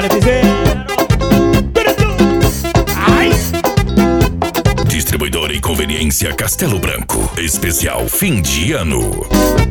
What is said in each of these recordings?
Vale piseiro. Ai. Distribuidora e Conveniência Castelo Branco. Especial fim de ano.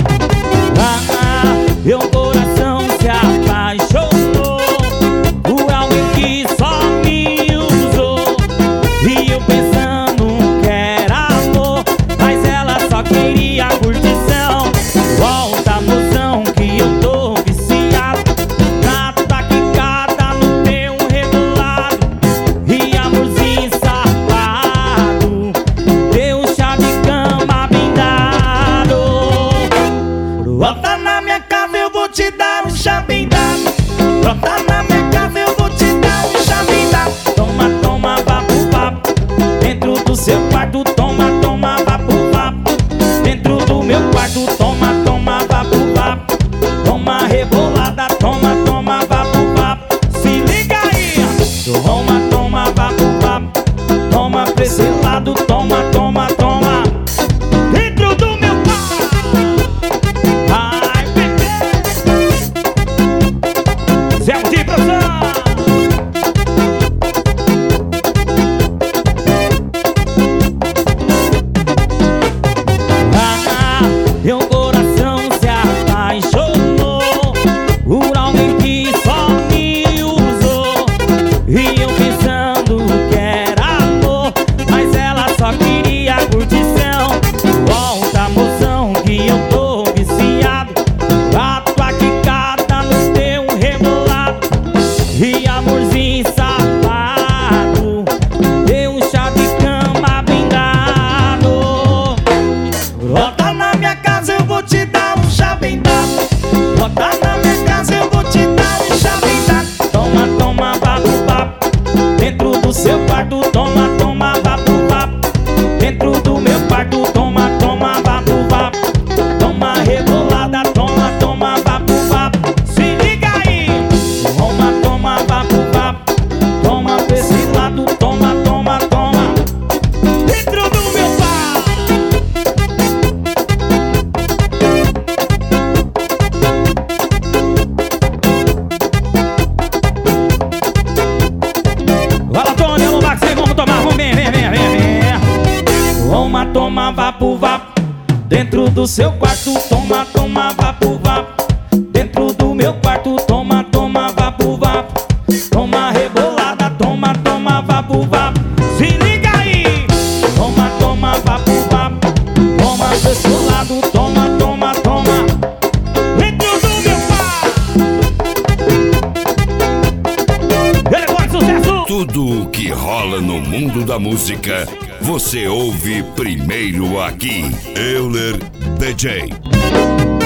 Meu coração se apaixonou por alguém que só me usou. E eu pensando que era amor, mas ela só queria curtição. Volta, mozão, que eu tô viciado na tua quicada, no teu rebolado. E amorzinho safado, teu chá de cama bem dado. Volta na minha casa, eu vou te dar um chá bem dado. Volta na minha casa, eu vou te dar um chá bem dado. Toma, toma, vapo, vapo. Dentro do seu quarto, toma, toma, vapo, vapo. Dentro do meu quarto, toma, toma, vapo, vapo. Toma rebolada, toma, toma, vapo, vapo. Se liga aí. Toma, toma, vapo, vapo. Toma pra esse lado, toma, toma, toma. Dentro do meu quarto. Ai, bebê. Zé de produção. Meu coração se apaixonou por alguém que só me usou. E eu pensando que era amor, mas ela só queria curtição. Volta, moção, que eu tô viciado na tua quicada, no teu rebolado. E amorzinho safado, teu chá de cama bem dado. Volta na minha casa, eu vou te dar um chá bem dado. Volta na minha casa, eu vou te dar um chá bem dado. Toma, toma, vapo, vapo. Dentro do seu quarto, toma, toma, vapo, vapo. Dentro do meu quarto, toma, toma, vapo, vapo. Toma rebolada, toma, toma, vapo, vapo. Se liga aí. Toma, toma, vapo, vapo. Toma pra esse lado, toma, toma, toma. Dentro do meu quarto. Fala, Tony, vamos lá que vocês vão tomar. Vamos, vem, vem, vem, vem, vem. Toma, toma, vapo, vapo. Dentro do seu quarto, toma, toma, vapo, vapo. Dentro do meu quarto, toma, toma, vapo, vapo. Toma rebolada, toma, toma, vapo, vapo. Se liga aí. Toma, toma, vapo, vapo. Toma desse lado, toma, toma, toma. Dentro do meu quarto. Ele foi sucesso. Tudo o que rola no mundo da música, você ouve primeiro aqui. Euler DJ.